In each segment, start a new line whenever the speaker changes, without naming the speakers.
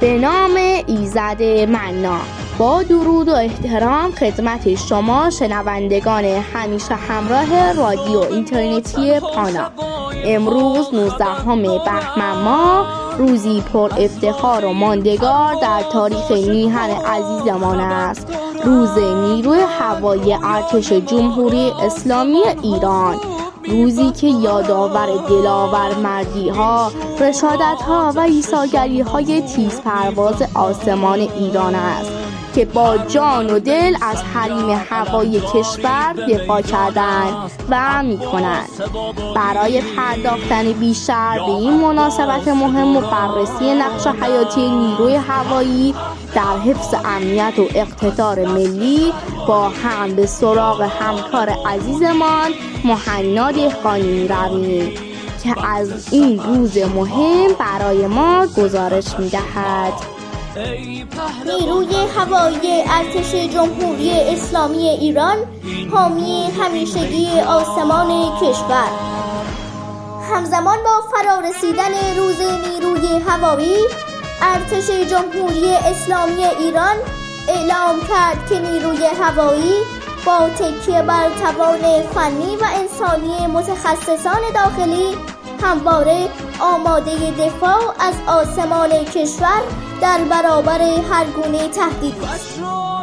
به نام ایزد منان. با درود و احترام خدمت شما شنوندگان همیشه همراه رادیو اینترنتی پانا. امروز 19 بهمن ماه، روزی پر افتخار و ماندگار در تاریخ میهن عزیزمان است. روز نیروی هوایی ارتش جمهوری اسلامی ایران، روزی که یادآور دلاور مردی ها، رشادت ها و ایثارگری های تیز پرواز آسمان ایران است که با جان و دل از حریم هوایی کشور دفاع کردند و می‌کنند. برای پرداختن بیشتر به این مناسبت مهم و بررسی نقش حیاتی نیروی هوایی در حفظ امنیت و اقتدار ملی، با هم به سراغ همکار عزیزمان مهنا دهقانی می‌رویم که از این روز مهم برای ما گزارش می‌دهد.
نیروی هوایی ارتش جمهوری اسلامی ایران، حامی همیشگی آسمان کشور. همزمان با فرارسیدن روز نیروی هوایی، ارتش جمهوری اسلامی ایران اعلام کرد که نیروی هوایی با تکیه بر توان فنی و انسانی متخصصان داخلی همواره آماده دفاع از آسمان کشور در برابر هر گونه تهدیدی است.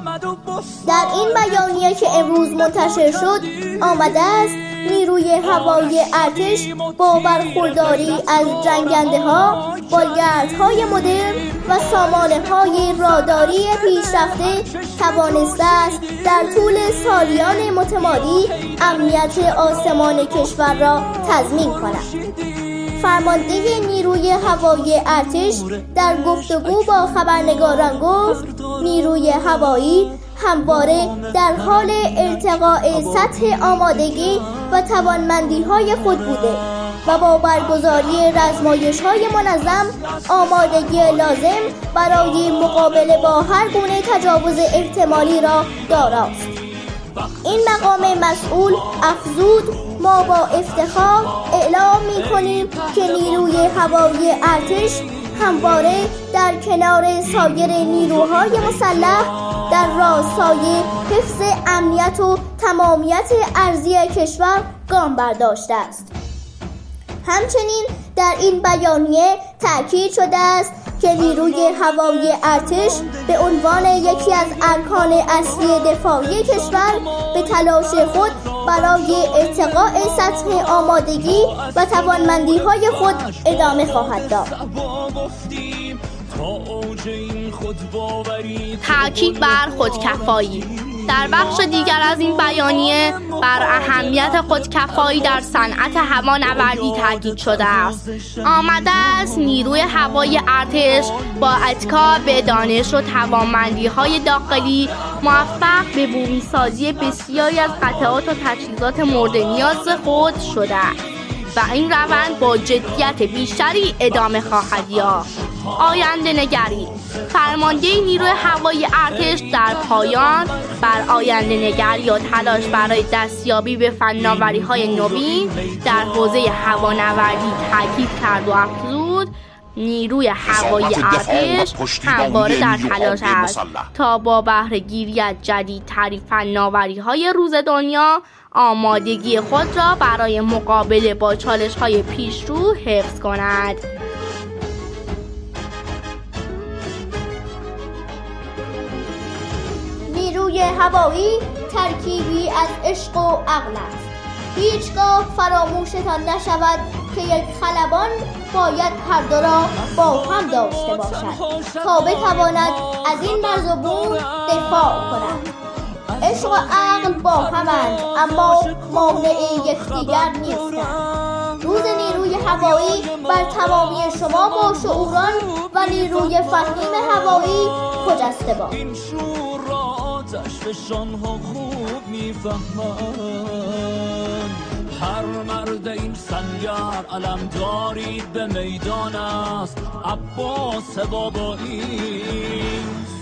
در این بیانیه که امروز منتشر شد آمده است نیروی هوایی ارتش با برخورداری از جنگنده‌ها، بالگردهای مدرن و سامانه‌های راداری پیشرفته توانسته است در طول سالیان متمادی امنیت آسمان کشور را تضمین کند. فرمانده نیروی هوایی ارتش در گفتگو با خبرنگاران گفت نیروی هوایی همواره در حال ارتقاء سطح آمادگی و توانمندی‌های خود بوده و با برگزاری رزمایش‌های منظم آمادگی لازم برای مقابله با هر گونه تجاوز احتمالی را داراست. این مقام مسئول افزود: ما با افتخار اعلام می‌کنیم که نیروی هوایی ارتش همواره در کنار سایر نیروهای مسلح در راستای حفظ امنیت و تمامیت ارضی کشور گام برداشته است. همچنین در این بیانیه تأکید شده است که نیروی هوایی ارتش به عنوان یکی از ارکان اصلی دفاعی کشور به تلاش خود برای ارتقاء سطح آمادگی و توانمندی‌های خود ادامه خواهد داد.
تأکید بر خودکفایی. در بخش دیگر از این بیانیه بر اهمیت خودکفایی در صنعت هوانوردی تاکید شده است. آمده است نیروی هوایی ارتش با اتکا به دانش و توانمندی‌های داخلی موفق به بومی‌سازی بسیاری از قطعات و تجهیزات مورد نیاز خود شده است و این روند با جدیت بیشتری ادامه خواهد یافت. آینده نگری. فرمانده نیروی هوایی ارتش در پایان بر آینده نگری و تلاش برای دستیابی به فناوری‌های نوین در حوزه هوانوردی تاکید کرد و افزود: نیروی هوایی ارتش همواره در تلاش است تا با بهره گیری از جدیدترین فناوری‌های روز دنیا آمادگی خود را برای مقابله با چالش‌های پیشرو حفظ کند.
نیروی هوایی ترکیبی از عشق و عقل است. هیچگاه فراموشتان نشود که یک خلبان باید هر دو را با هم داشته باشد تا بتواند از این مرز و بوم دفاع کند. عشق و عقل با همند اما مانع یکدیگر نیستند. روز نیروی هوایی بر تمامی شما با شعوران و نیروی فهیم هوایی خجسته باد.
این شور را آتش فشان‌ها خوب می‌فهمند. هر مرد این سنگر علمداری به میدان است. عباس بابایی